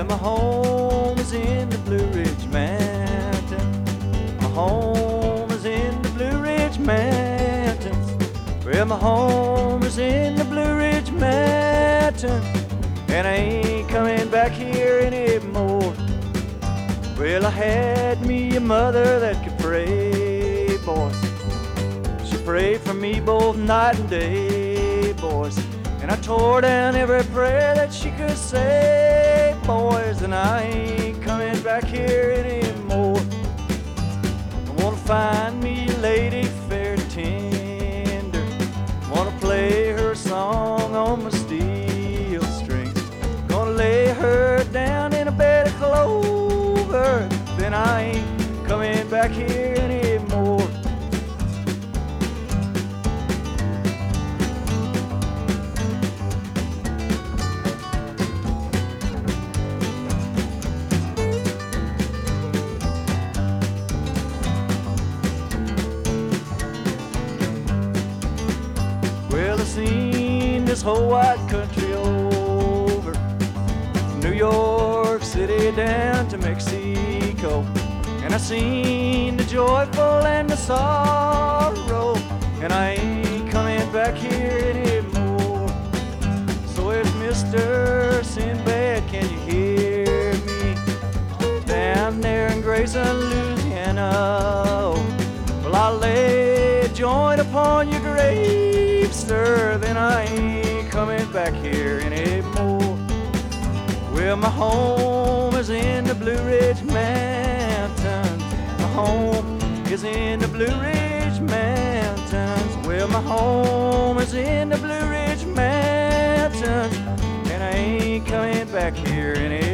Well, my home is in the Blue Ridge Mountains. My home is in the Blue Ridge Mountains. Well, my home is in the Blue Ridge Mountains, and I ain't coming back here anymore. Well, I had me a mother that could pray, boys. She prayed for me both night and day, boys. And I tore down every prayer that she could say, boys. And I ain't coming back here anymore. I wanna find me a lady fair and tender. I wanna play her song on my steel strings. Gonna lay her down in a bed of clover. Then I ain't coming back here anymore. Well, I've seen this whole wide country over, from New York City down to Mexico. And I've seen the joyful and the sorrow, and I ain't coming back here anymore. So if Mr. Sinbad, can you hear me? Down there in Grayson, Louisiana. Well, I'll lay a joint upon your grave, sir, then I ain't coming back here anymore. Well, my home is in the Blue Ridge Mountains. My home is in the Blue Ridge Mountains. Well, my home is in the Blue Ridge Mountains, and I ain't coming back here anymore.